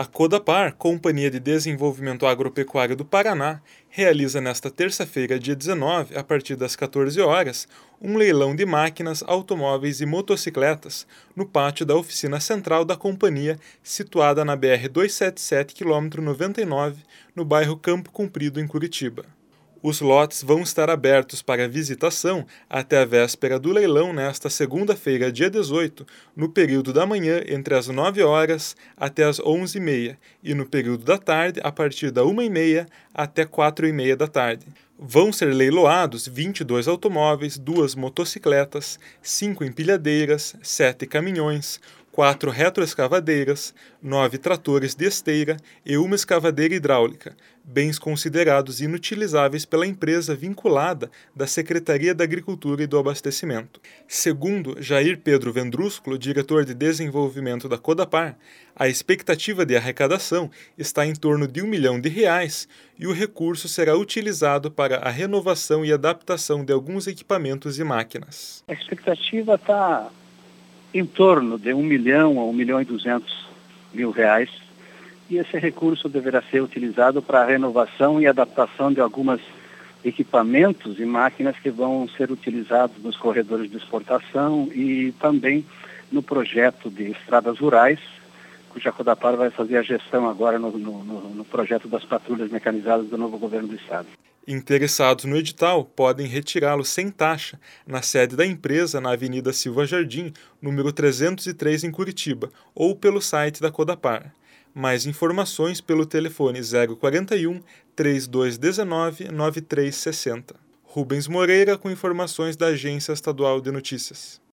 A Codapar, Companhia de Desenvolvimento Agropecuário do Paraná, realiza nesta terça-feira, dia 19, a partir das 14 horas, um leilão de máquinas, automóveis e motocicletas no pátio da oficina central da companhia, situada na BR-277, quilômetro 99, no bairro Campo Comprido, em Curitiba. Os lotes vão estar abertos para visitação até a véspera do leilão nesta segunda-feira, dia 18, no período da manhã entre as 9 horas até as 11h30 e no período da tarde a partir da 1h30 até 4h30 da tarde. Vão ser leiloados 22 automóveis, 2 motocicletas, 5 empilhadeiras, 7 caminhões, 4 retroescavadeiras, 9 tratores de esteira e uma escavadeira hidráulica, bens considerados inutilizáveis pela empresa vinculada da Secretaria da Agricultura e do Abastecimento. Segundo Jair Pedro Vendrúsculo, diretor de desenvolvimento da Codapar, a expectativa de arrecadação está em torno de R$ 1 milhão e o recurso será utilizado para a renovação e adaptação de alguns equipamentos e máquinas. A expectativa está em torno de 1 milhão a 1 milhão e 200 mil reais, e esse recurso deverá ser utilizado para a renovação e adaptação de alguns equipamentos e máquinas que vão ser utilizados nos corredores de exportação e também no projeto de estradas rurais, cuja Codapar vai fazer a gestão agora no projeto das patrulhas mecanizadas do novo governo do estado. Interessados no edital podem retirá-lo sem taxa na sede da empresa na Avenida Silva Jardim, número 303 em Curitiba, ou pelo site da Codapar. Mais informações pelo telefone 041 3219 9360. Rubens Moreira com informações da Agência Estadual de Notícias.